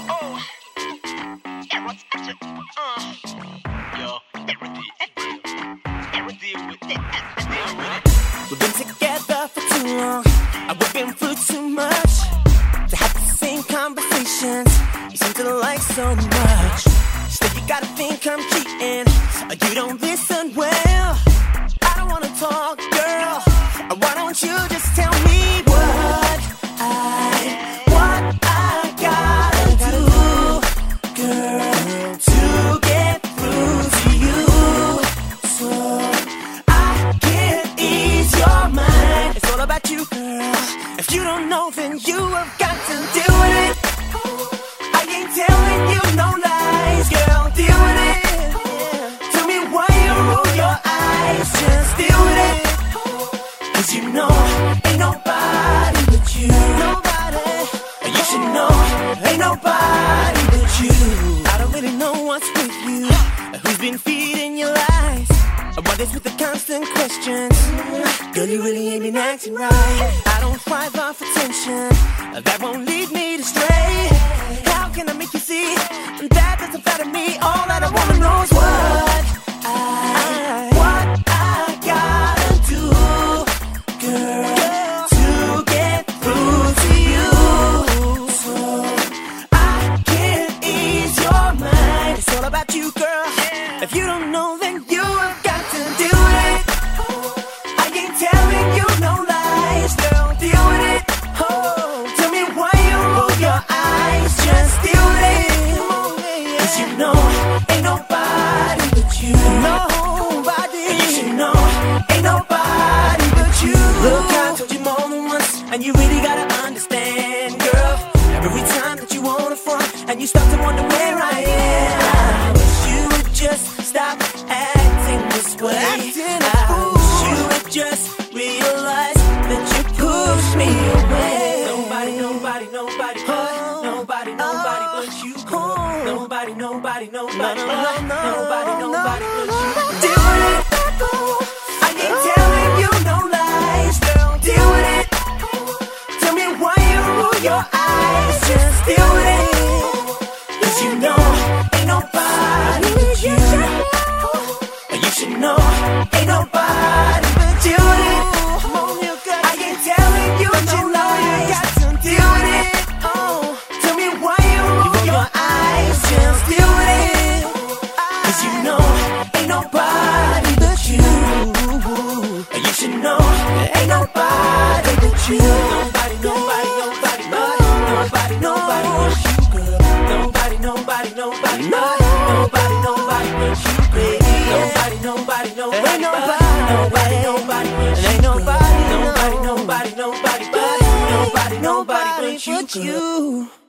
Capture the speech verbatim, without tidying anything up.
Oh, yeah, what's actually, uh, yo, everything, everything with it, everything with it. We've been together for too long, and we've been through too much to have the same conversations you seem to like so much. Still you gotta think I'm cheating, or you don't listen well. I don't wanna talk, girl. Why don't you just tell me what I, what I gotta do, girl, to get through to you, so I can ease your mind. It's all about you, girl. If you don't know, then you have got to deal with it. I ain't telling you no lies, girl, deal with it. Tell me why you roll your eyes, just deal with it. Cause you know, ain't nobody but you. Nobody. You should know, ain't nobody but you. I don't really know what's with you, who's been feeding your lies, what is with the constant questions. Girl, you really ain't been acting right. I don't thrive off attention, that won't lead me to stray. How can I make you see that doesn't flatter me? All that I wanna know is what I, what I gotta do, girl, to get through to you, so I can ease your mind. It's all about you, girl. If you don't know, then you have got to deal with it. I ain't telling you no lies, girl, deal with it. Oh, tell me why you roll your eyes, just deal with it. Cause you know, ain't nobody but you. Nobody. And you should know, ain't nobody but you. Look, I told you more than once, and you really gotta understand, girl. Every time that you wanna front, and you start to wonder where I am, I wish you would just stop acting this way. I wish you would just realize that you push me away. Nobody, nobody, nobody, but nobody, nobody but you, girl. Nobody, nobody, nobody, but nobody, nobody but you. Deal with it. I ain't telling you no lies, girl. Deal with it. Tell me why you roll your eyes, just deal with it. Cause you know, ain't nobody but you. You should know, ain't nobody but you. I ain't telling you no lies, got to deal with it. Oh, tell me why you roll your eyes, just deal with it. Cause you know, ain't nobody but you. You should know, ain't nobody but you. Nobody, nobody, nobody but nobody, nobody but you, girl. Nobody, nobody, nobody but nobody, nobody but you, baby. Nobody, nobody, nobody, nobody, nobody, ain't nobody, nobody, nobody, nobody, but nobody, nobody but you, girl.